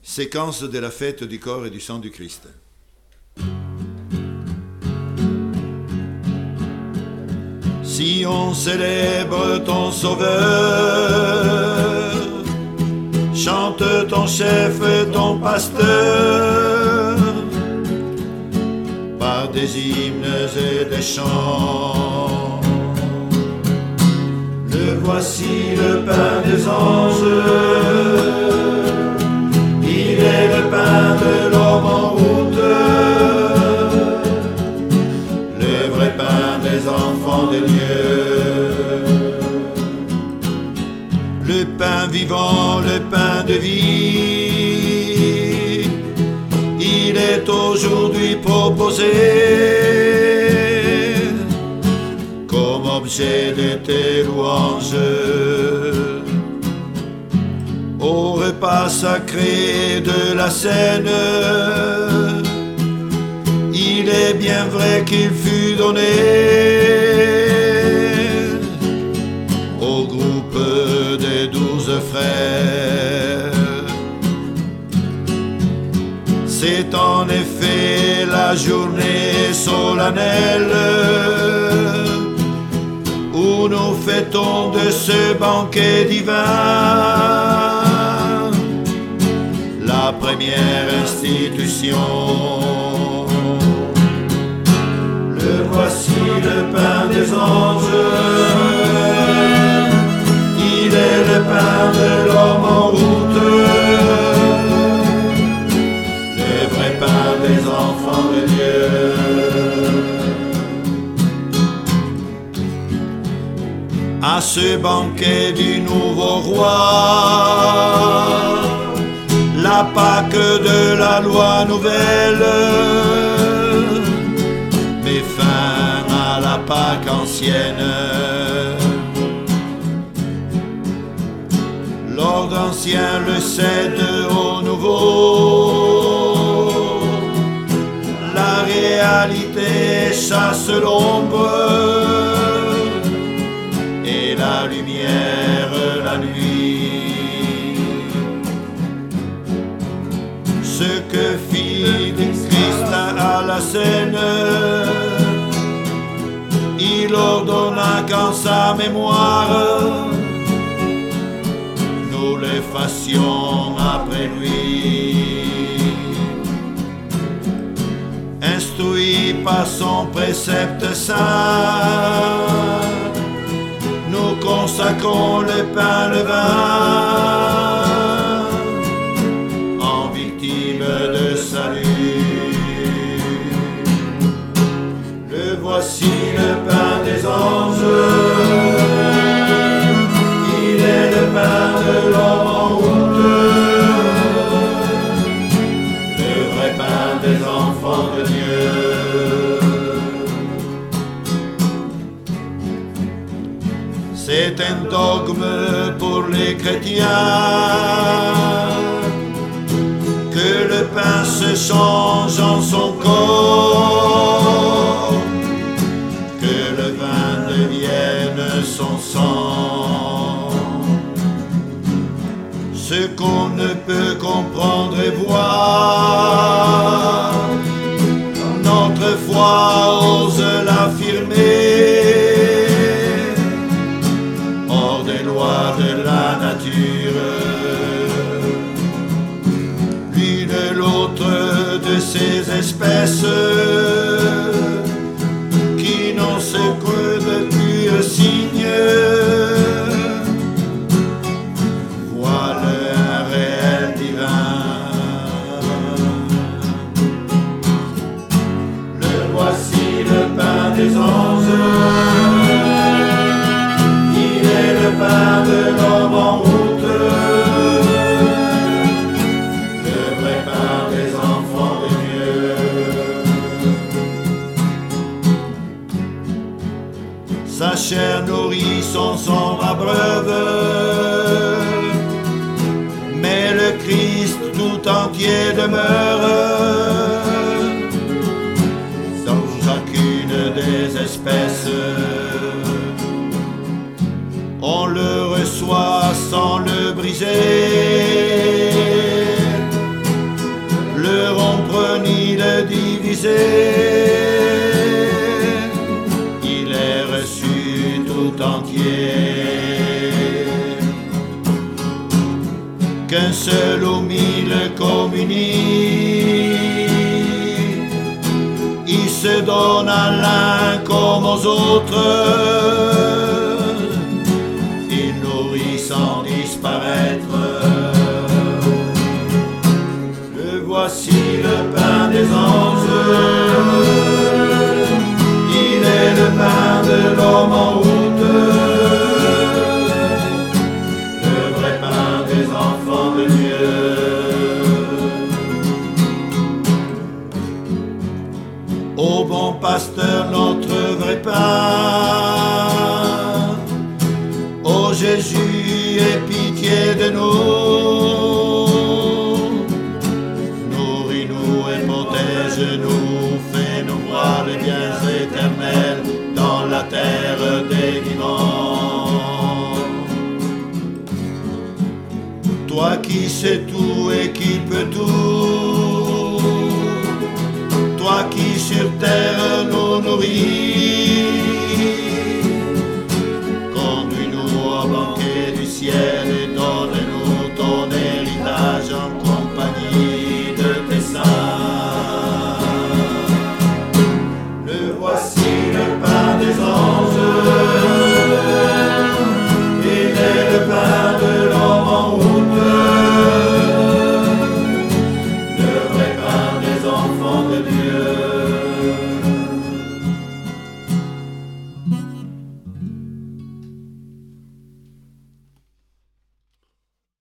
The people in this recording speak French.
Séquence de la fête du corps et du sang du Christ. Si on célèbre ton sauveur, chante ton chef, ton pasteur, par des hymnes et des chants. Le voici le pain des anges, il est le pain de l'homme en route, le vrai pain des enfants de Dieu. Le pain vivant, le pain de vie, il est aujourd'hui proposé comme objet de tes louanges. Au repas sacré de la scène, il est bien vrai qu'il fut donné au groupe des 12 frères. C'est en effet la journée solennelle où nous fêtons de ce banquet divin la première institution. Le voici le pain des anges, il est le pain de l'homme en route, le vrai pain des enfants de Dieu. À ce banquet du nouveau roi, la Pâque de la loi nouvelle met fin à la Pâque ancienne. L'ordre ancien le cède au nouveau, la réalité chasse l'ombre et la lumière la nuit. Ce que fit Christ à la scène, il ordonna qu'en sa mémoire nous le fassions après lui. Instruits par son précepte saint, nous consacrons le pain, le vin en victime de salut. Le voici le pain des anges, il est le pain de l'homme en route, le vrai pain des enfants de Dieu. C'est un dogme pour les chrétiens que le pain se change en son corps, que le vin devienne son sang. Ce qu'on ne peut comprendre et voir, notre foi ose l'affirmer. De la nature, l'une l'autre de ces espèces qui n'ont ce que de pur signe, voilà un réel divin. Le voici le pain des anges, le pain de l'homme en route, le vrai pain des enfants de Dieu. Sa chair nourrit son sang abreuve, mais le Christ tout entier demeure dans chacune des espèces. On le reçoit sans le briser, divisé, il est reçu tout entier. Qu'un seul ou mille communie, il se donne à l'un comme aux autres, il nourrit sans disparaître. Le voici le pain des anges, il est le pain de l'homme en route, le vrai pain des enfants de Dieu. Ô bon pasteur, notre vrai pain, ô Jésus, aie pitié de nous. Nourris-nous et protège-nous, fais-nous voir les biens éternels dans la terre des vivants. Toi qui sais tout et qui peux tout, toi qui sur terre nous nourris, conduis-nous au banquet du ciel.